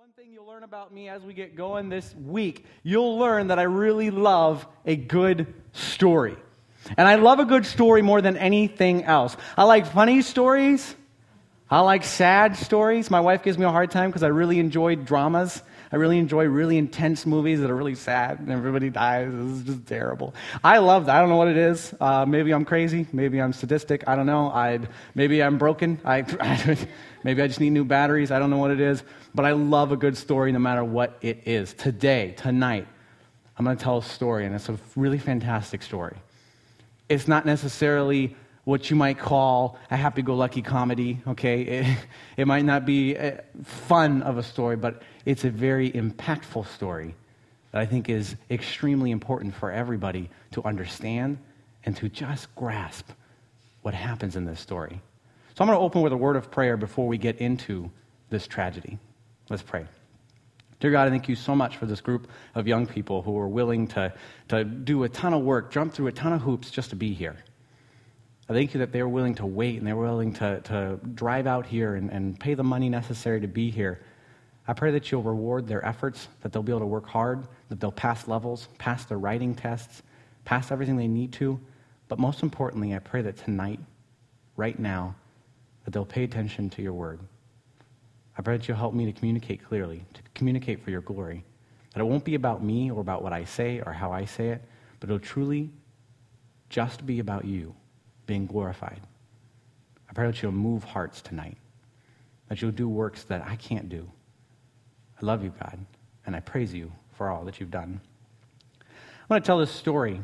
one thing you'll learn about me as we get going this week, you'll learn that I really love a good story. And I love a good story more than anything else. I like funny stories. I like sad stories. My wife gives me a hard time because I really enjoy dramas. I really enjoy really intense movies that are really sad and everybody dies. This is just terrible. I love that. I don't know what it is. Maybe I'm crazy. Maybe I'm sadistic. I don't know. Maybe I'm broken. Maybe I just need new batteries. I don't know what it is. But I love a good story no matter what it is. Tonight, I'm going to tell a story, and it's a really fantastic story. It's not necessarily what you might call a happy-go-lucky comedy, okay? It might not be fun of a story, but it's a very impactful story that I think is extremely important for everybody to understand and to just grasp what happens in this story. So I'm going to open with a word of prayer before we get into this tragedy. Let's pray. Dear God, I thank you so much for this group of young people who are willing to do a ton of work, jump through a ton of hoops just to be here. I thank you that they're willing to wait and they're willing to drive out here and pay the money necessary to be here. I pray that you'll reward their efforts, that they'll be able to work hard, that they'll pass levels, pass their writing tests, pass everything they need to. But most importantly, I pray that tonight, right now, that they'll pay attention to your word. I pray that you'll help me to communicate clearly, to communicate for your glory. That it won't be about me or about what I say or how I say it, but it'll truly just be about you being glorified. I pray that you'll move hearts tonight, that you'll do works that I can't do. I love you, God, and I praise you for all that you've done. I want to tell this story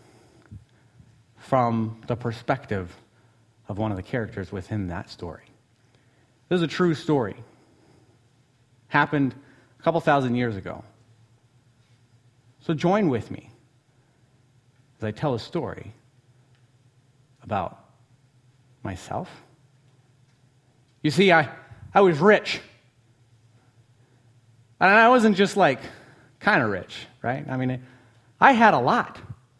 from the perspective of one of the characters within that story. This is a true story. Happened a couple thousand years ago. So join with me as I tell a story about myself. You see, I was rich. And I wasn't just like kind of rich, right? I mean, I had a lot.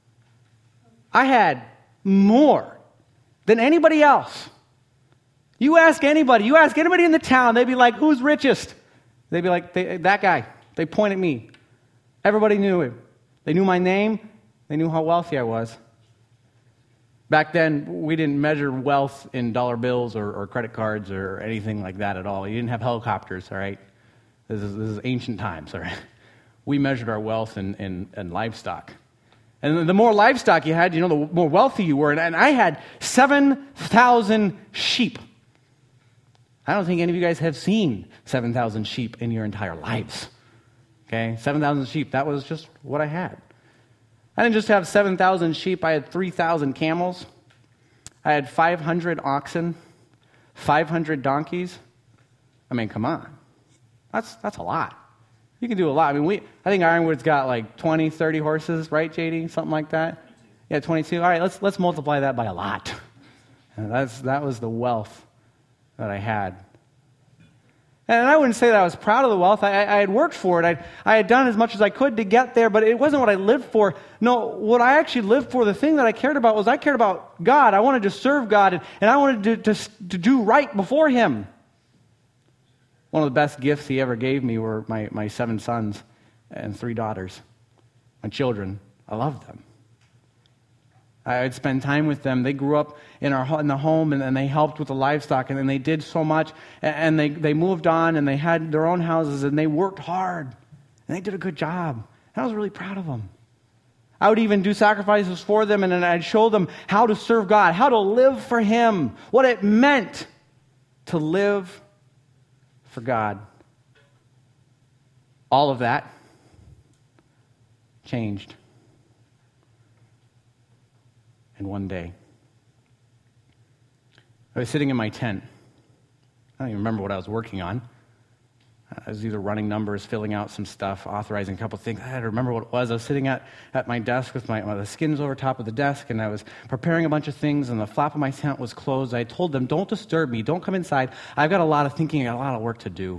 I had more than anybody else. You ask anybody in the town, they'd be like, who's richest? They'd be like, that guy. They point at me. Everybody knew him. They knew my name. They knew how wealthy I was. Back then, we didn't measure wealth in dollar bills or credit cards or anything like that at all. You didn't have helicopters, all right? This is ancient times, all right? We measured our wealth in livestock. And the more livestock you had, the more wealthy you were. And I had 7,000 sheep. I don't think any of you guys have seen 7,000 sheep in your entire lives. Okay? 7,000 sheep, that was just what I had. I didn't just have 7,000 sheep, I had 3,000 camels. I had 500 oxen, 500 donkeys. I mean, come on. That's a lot. You can do a lot. I mean, I think Ironwood's got like 20, 30 horses, right, JD? Something like that? Yeah, 22. All right, let's multiply that by a lot. And that was the wealth that I had. And I wouldn't say that I was proud of the wealth. I had worked for it. I had done as much as I could to get there, but it wasn't what I lived for. No, what I actually lived for, the thing that I cared about was I cared about God. I wanted to serve God, and I wanted to do right before Him. One of the best gifts He ever gave me were my 7 sons and 3 daughters. My children. I loved them. I'd spend time with them. They grew up in the home, and they helped with the livestock, and then they did so much, and they moved on, and they had their own houses, and they worked hard, and they did a good job. And I was really proud of them. I would even do sacrifices for them, and then I'd show them how to serve God, how to live for Him, what it meant to live for God. All of that changed in one day. I was sitting in my tent. I don't even remember what I was working on. I was either running numbers, filling out some stuff, authorizing a couple things. I had to remember what it was. I was sitting at my desk with the skins over top of the desk, and I was preparing a bunch of things, and the flap of my tent was closed. I told them, don't disturb me. Don't come inside. I've got a lot of thinking. I got a lot of work to do.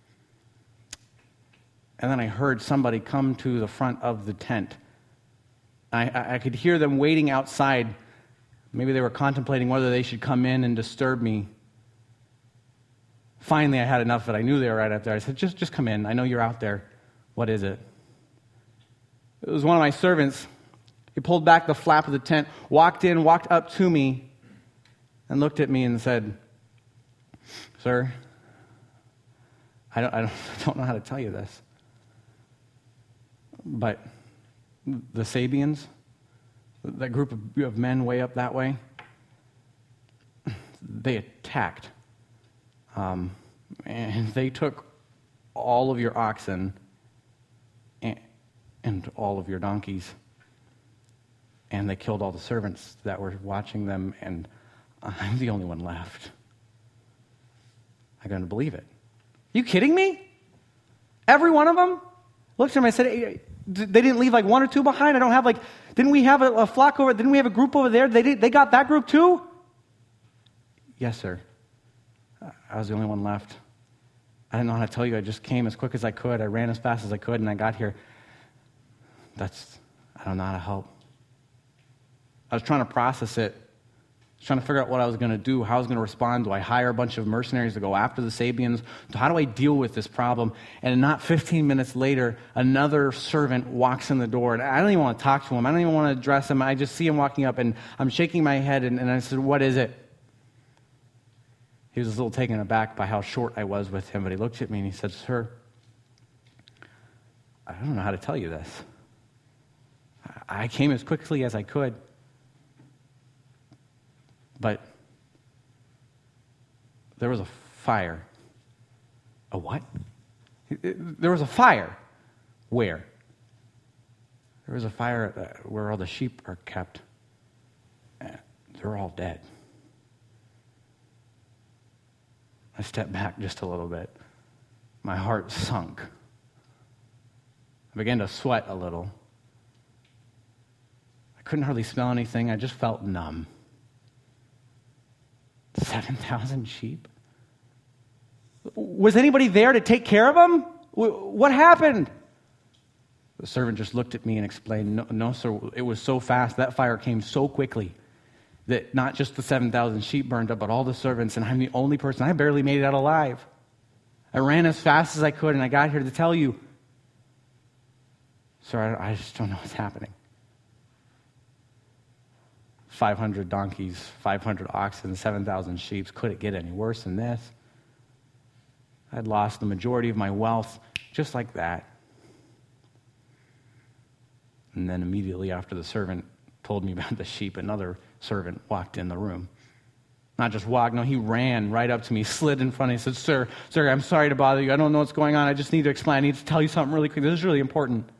And then I heard somebody come to the front of the tent. I could hear them waiting outside. Maybe they were contemplating whether they should come in and disturb me. Finally, I had enough of it. I knew they were right up there. I said, just come in. I know you're out there. What is it? It was one of my servants. He pulled back the flap of the tent, walked in, walked up to me, and looked at me and said, "Sir, I don't know how to tell you this, but the Sabians, that group of men way up that way, they attacked. And they took all of your oxen and all of your donkeys. And they killed all the servants that were watching them, and I'm the only one left." I couldn't believe it. You kidding me? Every one of them? Looked at him, I said, "Hey, they didn't leave like one or two behind? I don't have like, didn't we have a flock over, didn't we have a group over there? They got that group too?" "Yes, sir. I was the only one left. I didn't know how to tell you. I just came as quick as I could. I ran as fast as I could, and I got here. I don't know how to help." I was trying to process it. I was trying to figure out what I was going to do, how I was going to respond. Do I hire a bunch of mercenaries to go after the Sabians? How do I deal with this problem? And not 15 minutes later, another servant walks in the door, and I don't even want to talk to him. I don't even want to address him. I just see him walking up, and I'm shaking my head, and I said, "What is it?" He was a little taken aback by how short I was with him, but he looked at me and he said, "Sir, I don't know how to tell you this. I came as quickly as I could, but there was a fire." "A what?" "There was a fire." "Where?" "There was a fire where all the sheep are kept. They're all dead." I stepped back just a little bit. My heart sunk. I began to sweat a little. I couldn't hardly smell anything. I just felt numb. 7,000 sheep? Was anybody there to take care of them? What happened? The servant just looked at me and explained, no, sir, it was so fast. That fire came so quickly that not just the 7,000 sheep burned up, but all the servants, and I'm the only person. I barely made it out alive. I ran as fast as I could, and I got here to tell you. Sir, I just don't know what's happening. 500 donkeys, 500 oxen, 7,000 sheep. Could it get any worse than this? I'd lost the majority of my wealth just like that. And then immediately after the servant told me about the sheep, another servant walked in the room. Not just walked, no, he ran right up to me, slid in front of me, said, Sir, I'm sorry to bother you. I don't know what's going on. I just need to explain. I need to tell you something really quick. This is really important."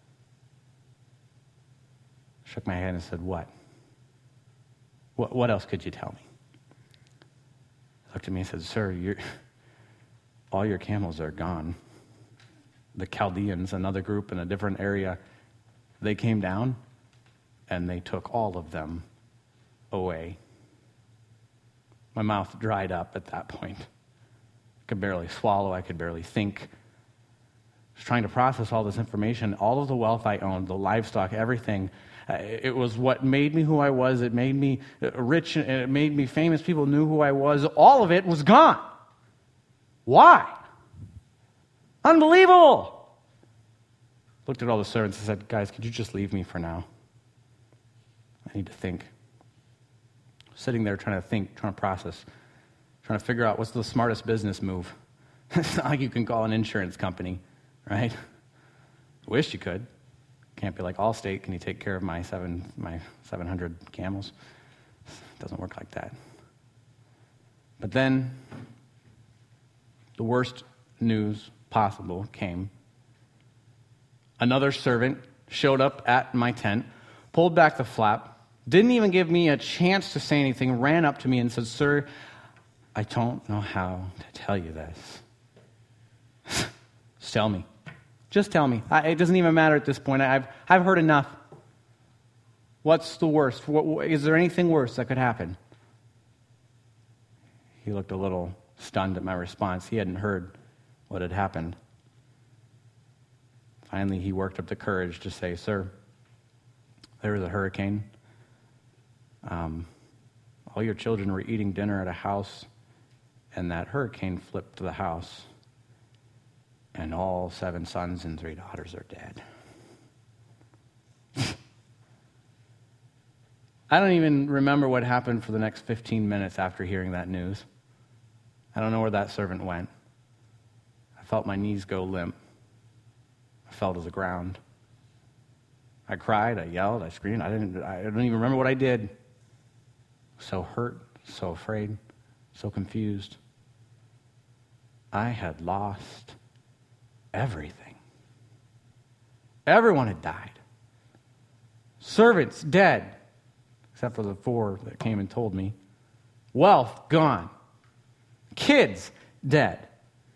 I shook my head and said, "What? What else could you tell me?" He looked at me and said, "Sir, all your camels are gone. The Chaldeans, another group in a different area, they came down and they took all of them away." My mouth dried up at that point. I could barely swallow. I could barely think. I was trying to process all this information, all of the wealth I owned, the livestock, everything. It was what made me who I was. It made me rich, and it made me famous. People knew who I was. All of it was gone. Why? Unbelievable. Looked at all the servants and said, "Guys, could you just leave me for now? I need to think." Sitting there trying to think, trying to process, trying to figure out what's the smartest business move. It's not like you can call an insurance company, right? Wish you could. Can't be like, "Allstate, can you take care of my 700 camels?" It doesn't work like that. But then the worst news possible came. Another servant showed up at my tent, pulled back the flap, didn't even give me a chance to say anything, ran up to me and said, "Sir, I don't know how to tell you this." Just tell me. Just tell me. It doesn't even matter at this point. I've heard enough. What's the worst? Is there anything worse that could happen? He looked a little stunned at my response. He hadn't heard what had happened. Finally, he worked up the courage to say, "Sir, there was a hurricane. All your children were eating dinner at a house, And that hurricane flipped the house, and all 7 sons and 3 daughters are dead. I don't even remember what happened for the next 15 minutes after hearing that news. I don't know where that servant went. I felt my knees go limp. I fell to the ground. I cried, I yelled, I screamed. I don't even remember what I did. So hurt, so afraid, so confused. I had lost everything. Everyone had died. Servants dead, except for the 4 that came and told me. Wealth gone. Kids dead.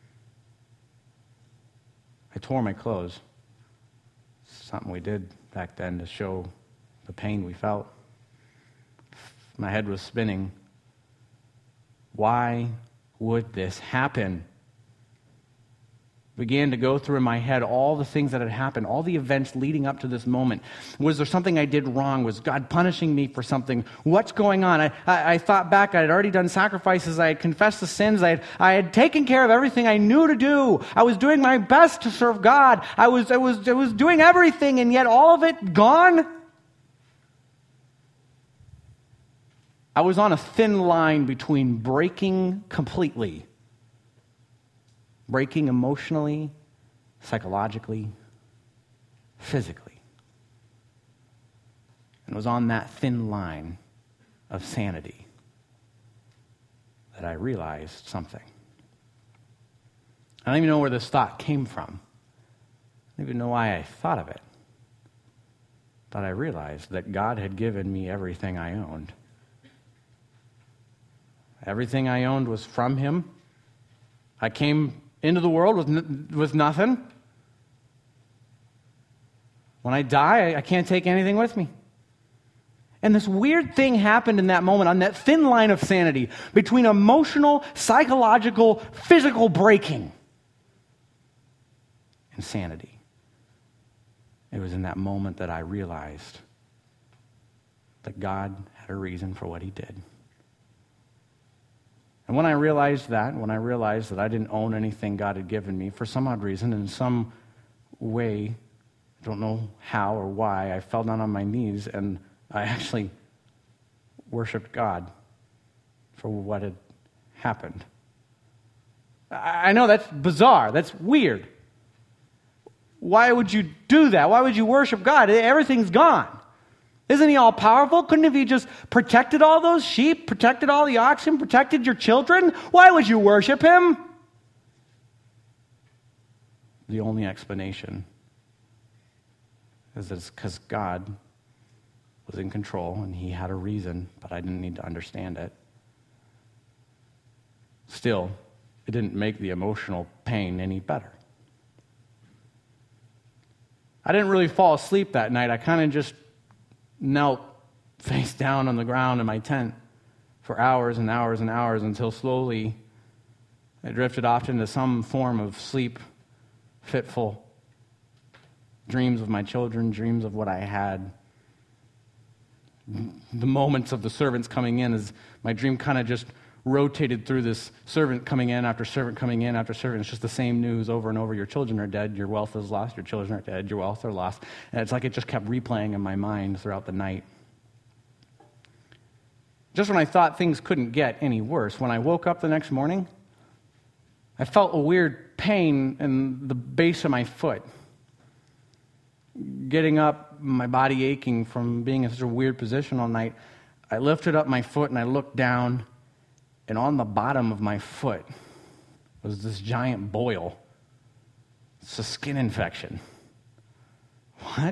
I tore my clothes. Something we did back then to show the pain we felt. My head was spinning. Why would this happen? Began to go through in my head all the things that had happened, all the events leading up to this moment. Was there something I did wrong? Was God punishing me for something? What's going on? I thought back. I had already done sacrifices. I had confessed the sins. I had taken care of everything I knew to do. I was doing my best to serve God. I was doing everything, and yet all of it gone. I was on a thin line between breaking completely, breaking emotionally, psychologically, physically. And it was on that thin line of sanity that I realized something. I don't even know where this thought came from. I don't even know why I thought of it. But I realized that God had given me everything I owned. Everything I owned was from Him. I came into the world with nothing. When I die, I can't take anything with me. And this weird thing happened in that moment, on that thin line of sanity, between emotional, psychological, physical breaking and sanity. It was in that moment that I realized that God had a reason for what He did. And when I realized that I didn't own anything God had given me, for some odd reason, in some way, I don't know how or why, I fell down on my knees and I actually worshiped God for what had happened. I know that's bizarre. That's weird. Why would you do that? Why would you worship God? Everything's gone. Isn't He all powerful? Couldn't He have just protected all those sheep, protected all the oxen, protected your children? Why would you worship Him? The only explanation is that it's because God was in control and He had a reason, but I didn't need to understand it. Still, it didn't make the emotional pain any better. I didn't really fall asleep that night. I kind of just knelt face down on the ground in my tent for hours and hours and hours until slowly I drifted off into some form of sleep, fitful dreams of my children, dreams of what I had. The moments of the servants coming in, as my dream kind of just rotated through this servant coming in after servant coming in after servant. It's just the same news over and over. Your children are dead. Your wealth is lost. Your children are dead. Your wealth are lost. And it's like it just kept replaying in my mind throughout the night. Just when I thought things couldn't get any worse, when I woke up the next morning, I felt a weird pain in the base of my foot. Getting up, my body aching from being in such a weird position all night, I lifted up my foot and I looked down, and on the bottom of my foot was this giant boil. It's a skin infection. What?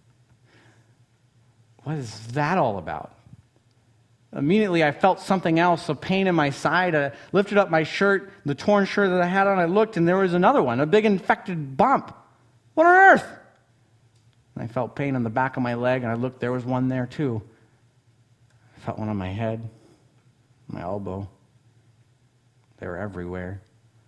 What is that all about? Immediately I felt something else, a pain in my side. I lifted up my shirt, the torn shirt that I had on. I looked and there was another one, a big infected bump. What on earth? And I felt pain on the back of my leg, and I looked, there was one there too. I felt one on my head, my elbow. They were everywhere.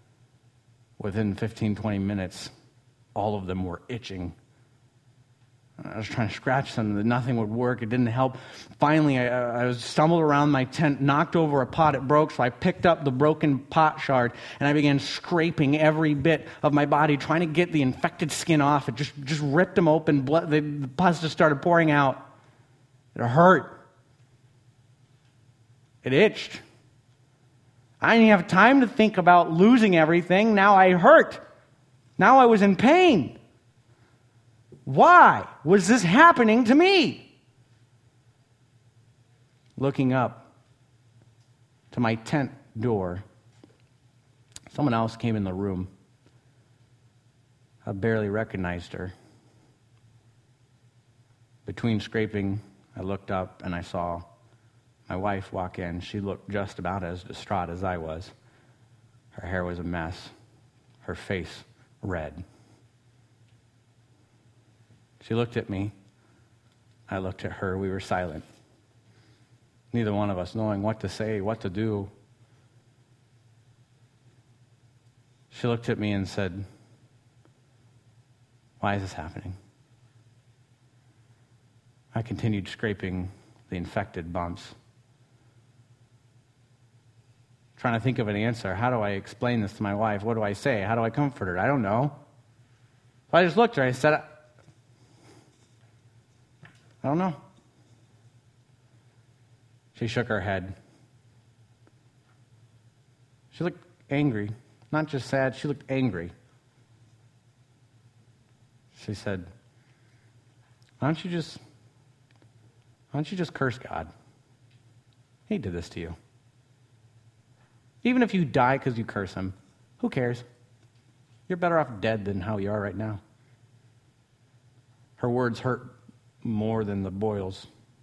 Within 15, 20 minutes, all of them were itching. I was trying to scratch them, nothing would work. It didn't help. Finally, I stumbled around my tent, knocked over a pot. It broke, so I picked up the broken pot shard, and I began scraping every bit of my body, trying to get the infected skin off. It just ripped them open. Blood, the pus just started pouring out. It hurt. It itched. I didn't have time to think about losing everything. Now I hurt. Now I was in pain. Why was this happening to me? Looking up to my tent door, someone else came in the room. I barely recognized her. Between scraping, I looked up and I saw my wife walk in. She looked just about as distraught as I was. Her hair was a mess. Her face red. She looked at me. I looked at her. We were silent. Neither one of us knowing what to say, what to do. She looked at me and said, "Why is this happening?" I continued scraping the infected bumps, trying to think of an answer. How do I explain this to my wife? What do I say? How do I comfort her? I don't know. So I just looked at her and I said, I don't know. She shook her head. She looked angry. Not just sad, she looked angry. She said, why don't you just curse God? He did this to you. Even if you die because you curse him, who cares? You're better off dead than how you are right now. Her words hurt more than the boils.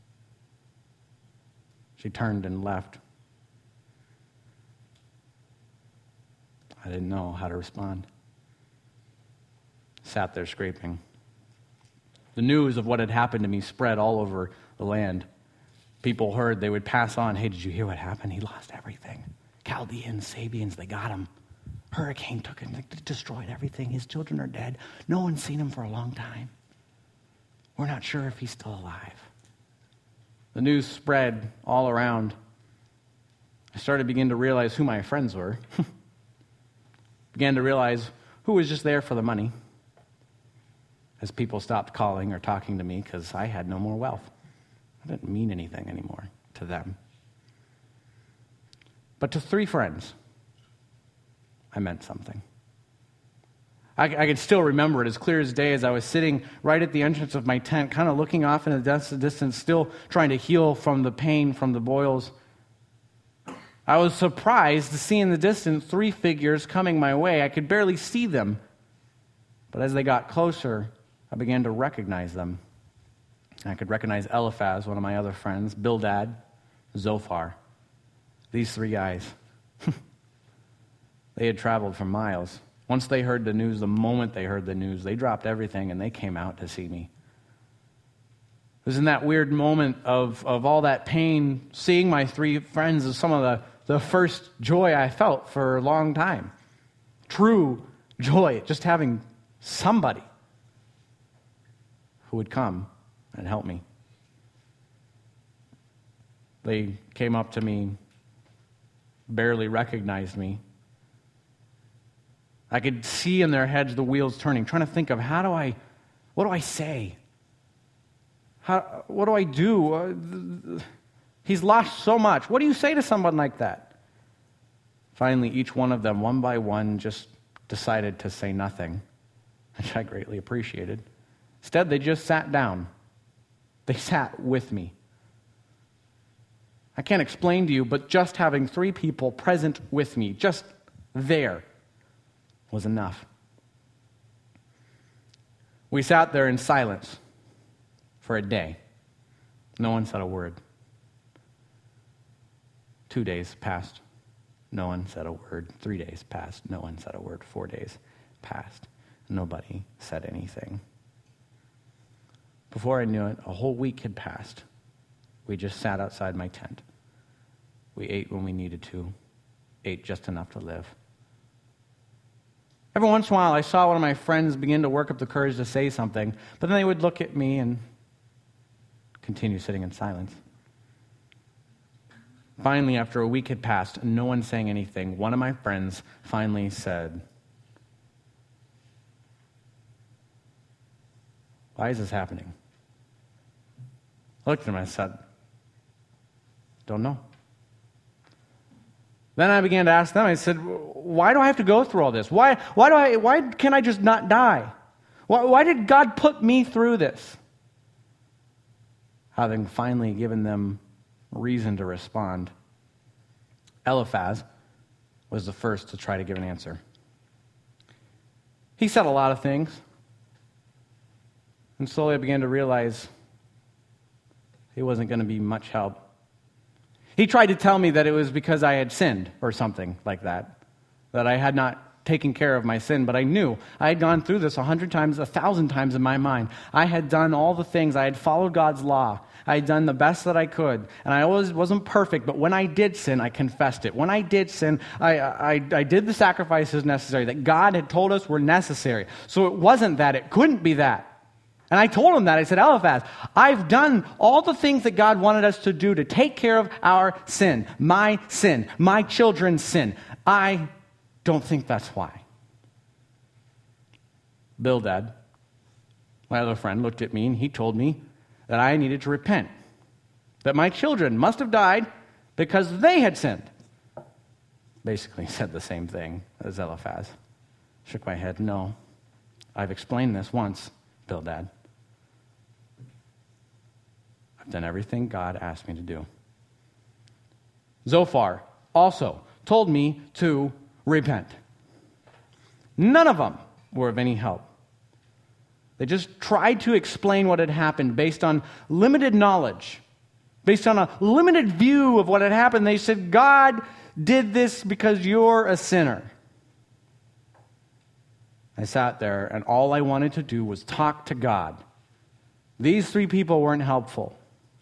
She turned and left. I didn't know how to respond. Sat there scraping. The news of what had happened to me spread all over the land. People heard, they would pass on, "Hey, did you hear what happened? He lost everything. Chaldeans, Sabians, they got him. Hurricane took him, they destroyed everything. His children are dead. No one's seen him for a long time. We're not sure if he's still alive." The news spread all around. I started to begin to realize who my friends were. Began to realize who was just there for the money. As people stopped calling or talking to me because I had no more wealth. I didn't mean anything anymore to them. But to 3 friends, I meant something. I could still remember it as clear as day as I was sitting right at the entrance of my tent, kind of looking off in the distance, still trying to heal from the pain, from the boils. I was surprised to see in the distance 3 figures coming my way. I could barely see them. But as they got closer, I began to recognize them. I could recognize Eliphaz, one of my other friends, Bildad, Zophar. These 3 guys. They had traveled for miles. Once they heard the news, the moment they heard the news, they dropped everything and they came out to see me. It was in that weird moment of all that pain, seeing my 3 friends as some of the first joy I felt for a long time. True joy, just having somebody who would come and help me. They came up to me, barely recognized me. I could see in their heads the wheels turning, trying to think of what do I say? What do I do? He's lost so much. What do you say to someone like that? Finally, each one of them, one by one, just decided to say nothing, which I greatly appreciated. Instead, they just sat down. They sat with me. I can't explain to you, but just having 3 people present with me, just there, was enough. We sat there in silence for a day. No one said a word. 2 days passed. No one said a word. 3 days passed. No one said a word. 4 days passed. Nobody said anything. Before I knew it, a whole week had passed. We just sat outside my tent. We ate when we needed to, ate just enough to live. Every once in a while, I saw one of my friends begin to work up the courage to say something, but then they would look at me and continue sitting in silence. Finally, after a week had passed and no one saying anything, one of my friends finally said, "Why is this happening?" I looked at him and I said, "Don't know." Then I began to ask them, I said, "Why do I have to go through all this? Why can't I just not die? Why did God put me through this?" Having finally given them reason to respond, Eliphaz was the first to try to give an answer. He said a lot of things, and slowly I began to realize he wasn't going to be much help. He tried to tell me that it was because I had sinned or something like that I had not taken care of my sin, but I knew I had gone through this 100 times, 1,000 times in my mind. I had done all the things. I had followed God's law. I had done the best that I could, and I always wasn't perfect, but when I did sin, I confessed it. When I did sin, I did the sacrifices necessary that God had told us were necessary. So it wasn't that. It couldn't be that. And I told him that. I said, "Eliphaz, I've done all the things that God wanted us to do to take care of our sin, my children's sin. I don't think that's why." Bildad, my other friend, looked at me and he told me that I needed to repent, that my children must have died because they had sinned. Basically said the same thing as Eliphaz. Shook my head. "No, I've explained this once, Bildad. I've done everything God asked me to do." Zophar also told me to repent. None of them were of any help. They just tried to explain what had happened based on limited knowledge, based on a limited view of what had happened. They said, "God did this because you're a sinner." I sat there, and all I wanted to do was talk to God. These three people weren't helpful.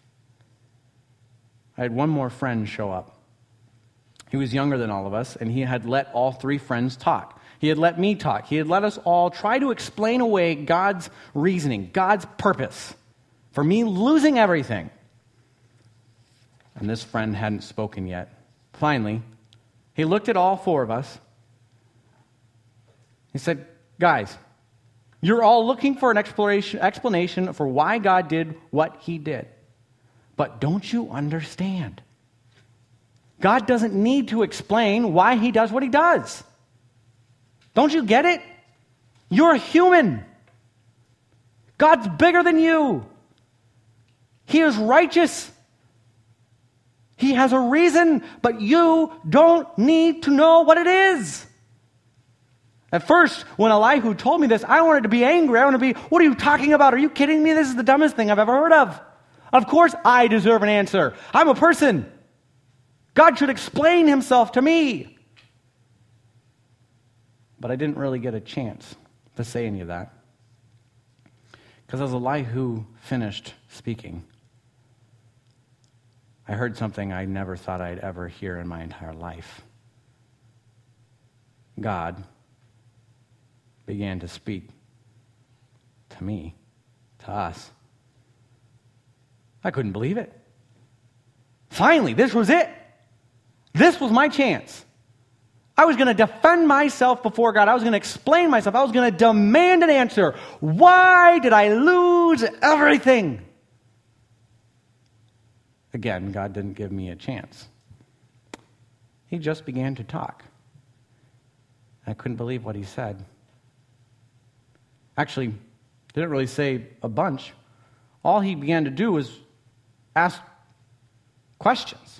I had one more friend show up. He was younger than all of us, and he had let all three friends talk. He had let me talk. He had let us all try to explain away God's reasoning, God's purpose for me losing everything. And this friend hadn't spoken yet. Finally, he looked at all four of us. He said, "Guys, you're all looking for an explanation for why God did what he did. But don't you understand? God doesn't need to explain why he does what he does. Don't you get it? You're a human. God's bigger than you. He is righteous. He has a reason, but you don't need to know what it is." At first, when Elihu told me this, I wanted to be angry. I wanted to be, "What are you talking about? Are you kidding me? This is the dumbest thing I've ever heard of. Of course I deserve an answer. I'm a person. God should explain himself to me." But I didn't really get a chance to say any of that. Because as Elihu finished speaking, I heard something I never thought I'd ever hear in my entire life. God began to speak to me, to us. I couldn't believe it. Finally, this was it. This was my chance. I was going to defend myself before God. I was going to explain myself. I was going to demand an answer. Why did I lose everything? Again, God didn't give me a chance. He just began to talk. I couldn't believe what he said. Actually, didn't really say a bunch. All he began to do was ask questions.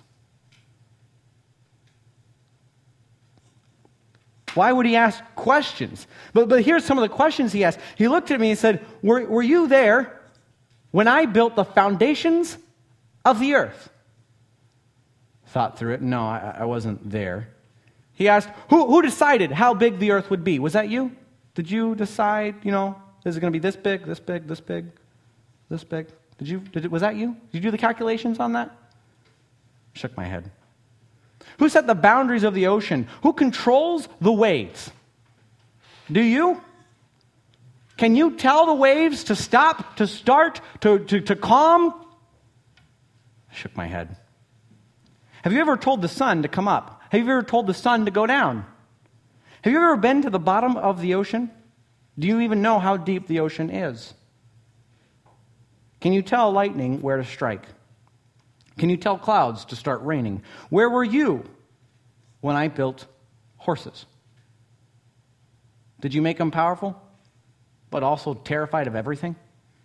Why would he ask questions? But here's some of the questions he asked. He looked at me and said, were you there when I built the foundations of the earth? Thought through it. No, I wasn't there. He asked, who decided how big the earth would be? Was that you? Did you decide, is it going to be this big, this big, this big, this big? Was that you? Did you do the calculations on that? Shook my head. Who set the boundaries of the ocean? Who controls the waves? Do you? Can you tell the waves to stop, to start, to calm? I shook my head. Have you ever told the sun to come up? Have you ever told the sun to go down? Have you ever been to the bottom of the ocean? Do you even know how deep the ocean is? Can you tell lightning where to strike? Can you tell clouds to start raining? Where were you when I built horses? Did you make them powerful, but also terrified of everything?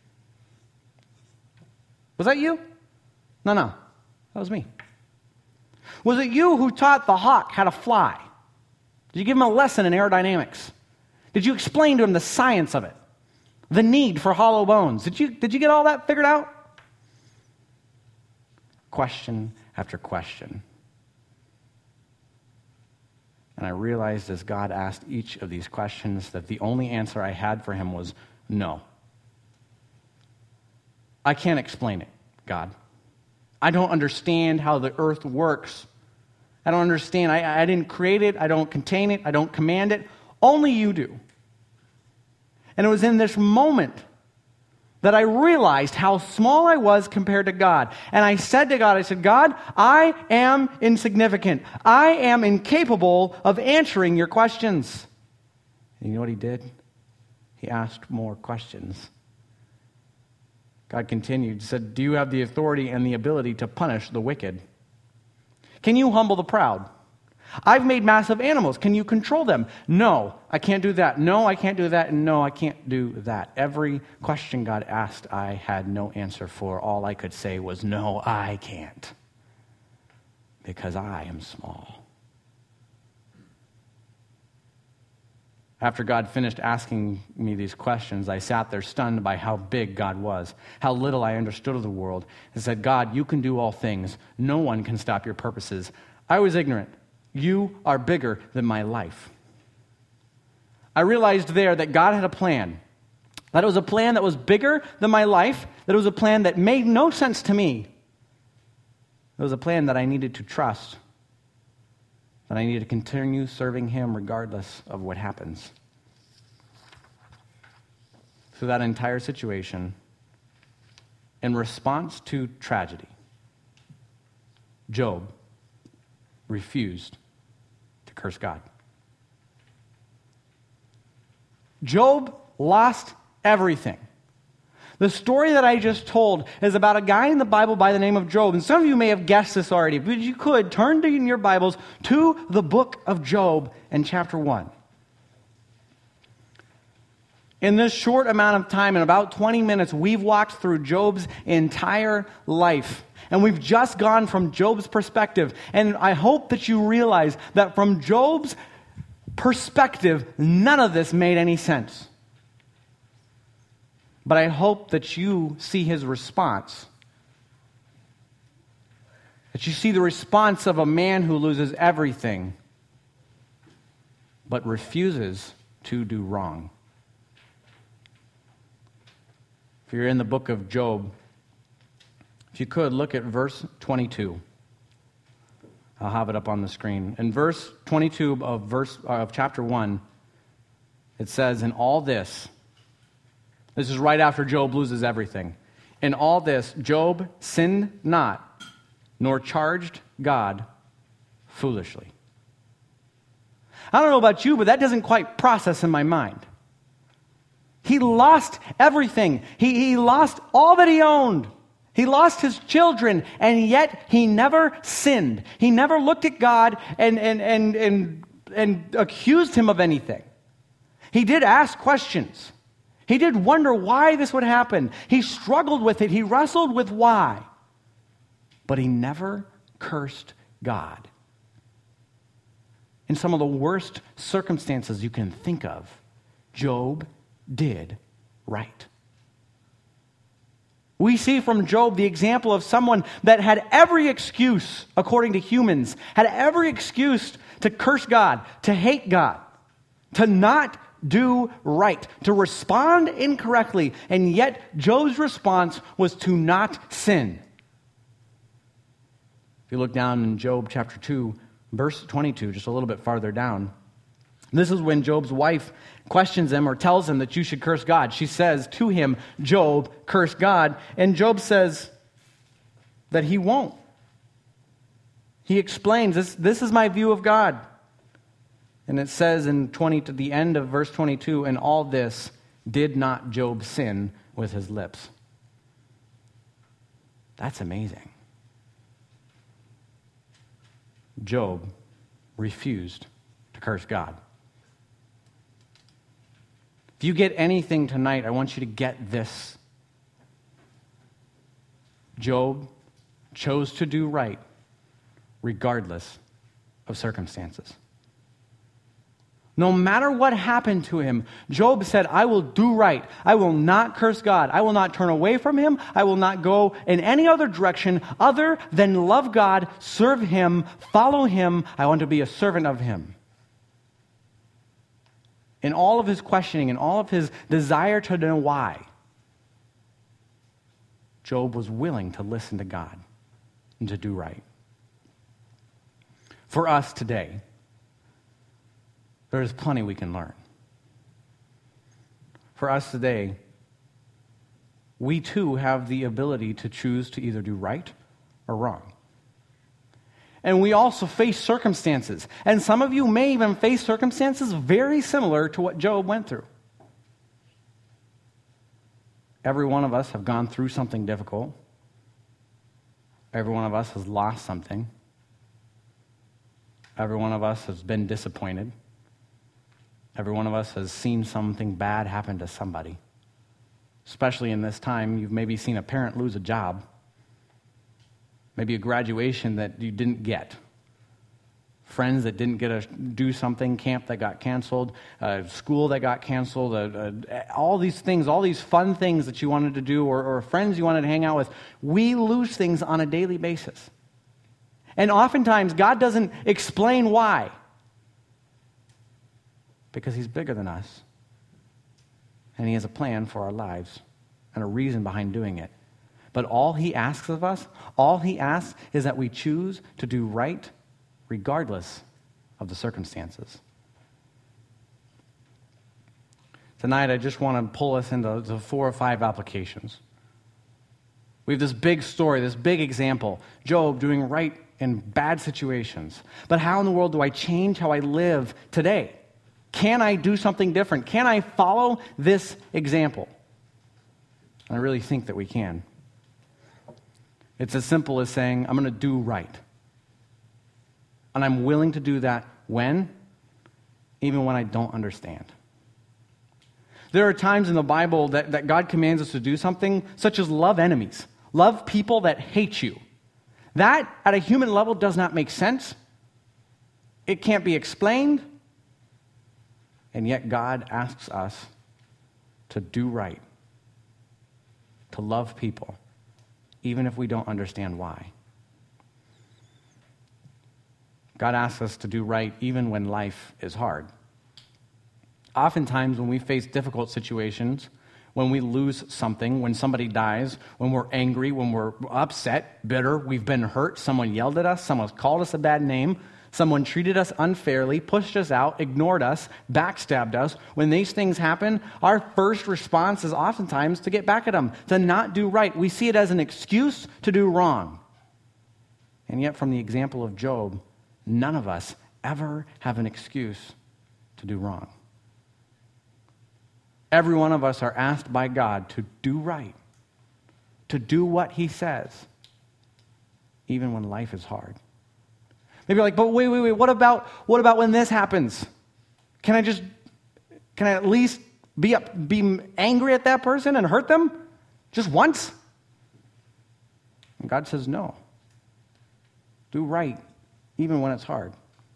Was that you? No, that was me. Was it you who taught the hawk how to fly? Did you give him a lesson in aerodynamics? Did you explain to him the science of it? The need for hollow bones? Did you get all that figured out? Question after question. And I realized as God asked each of these questions that the only answer I had for him was no. I can't explain it, God. I don't understand how the earth works. I don't understand. I didn't create it. I don't contain it. I don't command it. Only you do. And it was in this moment that I realized how small I was compared to God. And I said to God, God, I am insignificant. I am incapable of answering your questions. And you know what he did? He asked more questions. God continued, said, do you have the authority and the ability to punish the wicked? Can you humble the proud? I've made massive animals. Can you control them? No, I can't do that. No, I can't do that. And no, I can't do that. Every question God asked, I had no answer for. All I could say was, no, I can't. Because I am small. After God finished asking me these questions, I sat there stunned by how big God was, how little I understood of the world, and said, God, you can do all things. No one can stop your purposes. I was ignorant. You are bigger than my life. I realized there that God had a plan. That it was a plan that was bigger than my life. That it was a plan that made no sense to me. It was a plan that I needed to trust. That I needed to continue serving him regardless of what happens. Through that entire situation, in response to tragedy, Job refused to curse God. Job lost everything. The story that I just told is about a guy in the Bible by the name of Job. And some of you may have guessed this already, but you could turn in your Bibles to the book of Job in chapter 1. In this short amount of time, in about 20 minutes, we've walked through Job's entire life. And we've just gone from Job's perspective. And I hope that you realize that from Job's perspective, none of this made any sense. But I hope that you see his response. That you see the response of a man who loses everything, but refuses to do wrong. If you're in the book of Job, if you could, look at verse 22. I'll have it up on the screen. In verse 22 of chapter 1, it says, in all this is right after Job loses everything. In all this, Job sinned not, nor charged God foolishly. I don't know about you, but that doesn't quite process in my mind. He lost everything. He lost all that he owned. He lost his children, and yet he never sinned. He never looked at God and accused him of anything. He did ask questions. He did wonder why this would happen. He struggled with it. He wrestled with why. But he never cursed God. In some of the worst circumstances you can think of, Job did right. We see from Job the example of someone that had every excuse, according to humans, had every excuse to curse God, to hate God, to not do right, to respond incorrectly, and yet Job's response was to not sin. If you look down in Job chapter 2, verse 22, just a little bit farther down, This is when Job's wife questions him or tells him that you should curse God. She says to him, Job, curse God. And Job says that he won't. He explains, this is my view of God. And it says to the end of verse 22, and all this did not Job sin with his lips. That's amazing. Job refused to curse God. If you get anything tonight, I want you to get this. Job chose to do right regardless of circumstances. No matter what happened to him, Job said, I will do right. I will not curse God. I will not turn away from him. I will not go in any other direction other than love God, serve him, follow him. I want to be a servant of him. In all of his questioning, in all of his desire to know why, Job was willing to listen to God and to do right. For us today, there's plenty we can learn. For us today, we too have the ability to choose to either do right or wrong. And we also face circumstances. And some of you may even face circumstances very similar to what Job went through. Every one of us have gone through something difficult. Every one of us has lost something. Every one of us has been disappointed. Every one of us has seen something bad happen to somebody. Especially in this time, you've maybe seen a parent lose a job. Maybe a graduation that you didn't get. Friends that didn't get to do something, camp that got canceled, school that got canceled, all these things, all these fun things that you wanted to do, or friends you wanted to hang out with. We lose things on a daily basis. And oftentimes, God doesn't explain why. Because he's bigger than us. And he has a plan for our lives and a reason behind doing it. But all he asks of us, all he asks is that we choose to do right regardless of the circumstances. Tonight, I just want to pull us into 4 or 5 applications. We have this big story, this big example. Job doing right in bad situations. But how in the world do I change how I live today? Can I do something different? Can I follow this example? And I really think that we can. It's as simple as saying, I'm going to do right. And I'm willing to do that when? Even when I don't understand. There are times in the Bible that God commands us to do something, such as love enemies. Love people that hate you. That, at a human level, does not make sense. It can't be explained. And yet God asks us to do right, to love people, even if we don't understand why. God asks us to do right even when life is hard. Oftentimes when we face difficult situations, when we lose something, when somebody dies, when we're angry, when we're upset, bitter, we've been hurt, someone yelled at us, someone's called us a bad name, someone treated us unfairly, pushed us out, ignored us, backstabbed us. When these things happen, our first response is oftentimes to get back at them, to not do right. We see it as an excuse to do wrong. And yet, from the example of Job, none of us ever have an excuse to do wrong. Every one of us are asked by God to do right, to do what he says, even when life is hard. Maybe you're like, but wait, what about when this happens? Can I at least be angry at that person and hurt them? Just once? And God says no. Do right, even when it's hard.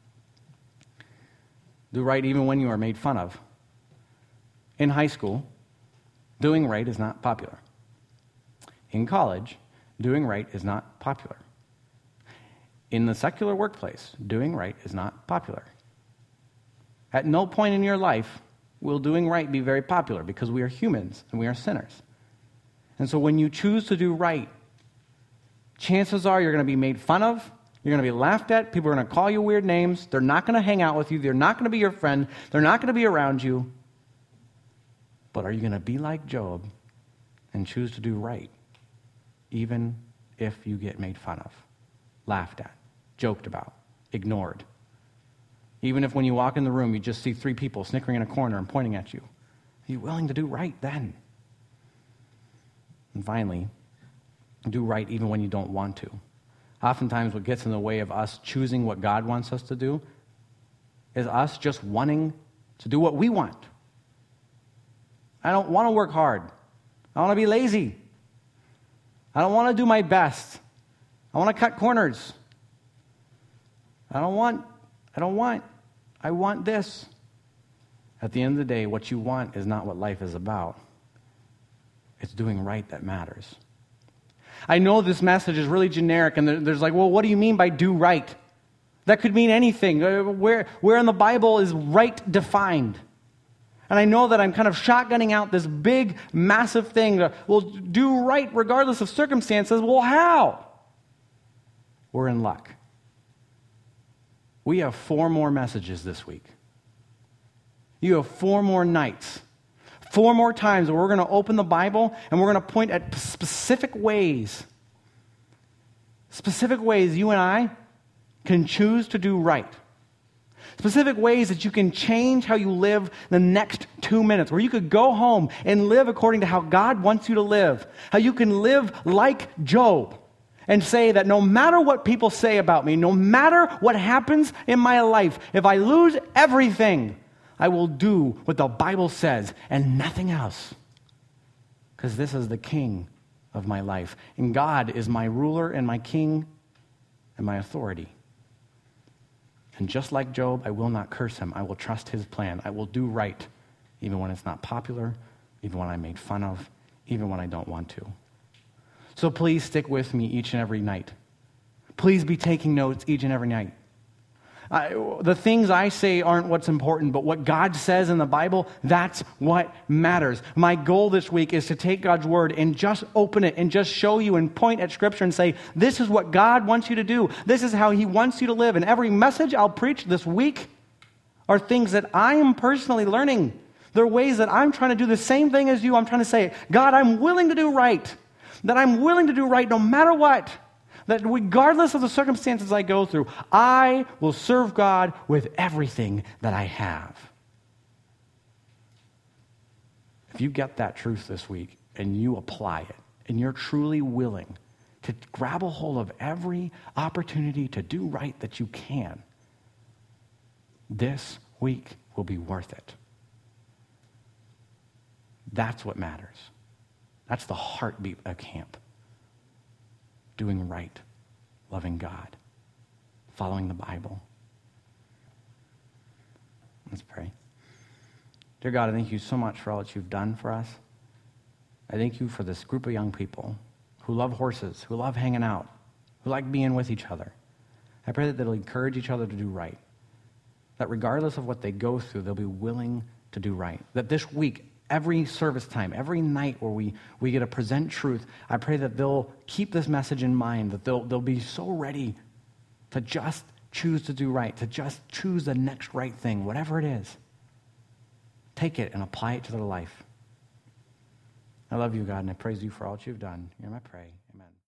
Do right even when you are made fun of. In high school, doing right is not popular. In college, doing right is not popular. In the secular workplace, doing right is not popular. At no point in your life will doing right be very popular because we are humans and we are sinners. And so when you choose to do right, chances are you're going to be made fun of, You're going to be laughed at. People are going to call you weird names. They're not going to hang out with you. They're not going to be your friend. They're not going to be around you. But are you going to be like Job and choose to do right, even if you get made fun of, laughed at, joked about, ignored? Even if when you walk in the room, you just see 3 people snickering in a corner and pointing at you. Are you willing to do right then? And finally, do right even when you don't want to. Oftentimes what gets in the way of us choosing what God wants us to do is us just wanting to do what we want. I don't want to work hard. I want to be lazy. I don't want to do my best. I want to cut corners. I want this. At the end of the day, what you want is not what life is about. It's doing right that matters. I know this message is really generic, and there's like, well, what do you mean by do right? That could mean anything. Where in the Bible is right defined? And I know that I'm kind of shotgunning out this big, massive thing. Well, do right regardless of circumstances. Well, how? We're in luck. We have 4 more messages this week. You have 4 more nights. 4 more times where we're going to open the Bible and we're going to point at specific ways you and I can choose to do right. Specific ways that you can change how you live the next 2 minutes, where you could go home and live according to how God wants you to live. How you can live like Job and say that no matter what people say about me, no matter what happens in my life, if I lose everything, I will do what the Bible says and nothing else. Because this is the king of my life. And God is my ruler and my king and my authority. And just like Job, I will not curse him. I will trust his plan. I will do right, even when it's not popular, even when I'm made fun of, even when I don't want to. So please stick with me each and every night. Please be taking notes each and every night. The things I say aren't what's important, but what God says in the Bible, that's what matters. My goal this week is to take God's word and just open it and just show you and point at Scripture and say, this is what God wants you to do. This is how He wants you to live. And every message I'll preach this week are things that I am personally learning. They're ways that I'm trying to do the same thing as you. I'm trying to say, God, I'm willing to do right. That I'm willing to do right no matter what. That regardless of the circumstances I go through, I will serve God with everything that I have. If you get that truth this week and you apply it, and you're truly willing to grab a hold of every opportunity to do right that you can, this week will be worth it. That's what matters. That's the heartbeat of camp. Doing right, loving God, following the Bible. Let's pray. Dear God, I thank you so much for all that you've done for us. I thank you for this group of young people who love horses, who love hanging out, who like being with each other. I pray that they'll encourage each other to do right. That regardless of what they go through, they'll be willing to do right. That this week, every service time, every night where we get to present truth, I pray that they'll keep this message in mind, that they'll be so ready to just choose to do right, to just choose the next right thing, whatever it is. Take it and apply it to their life. I love you, God, and I praise you for all that you've done. Hear my prayer. Amen.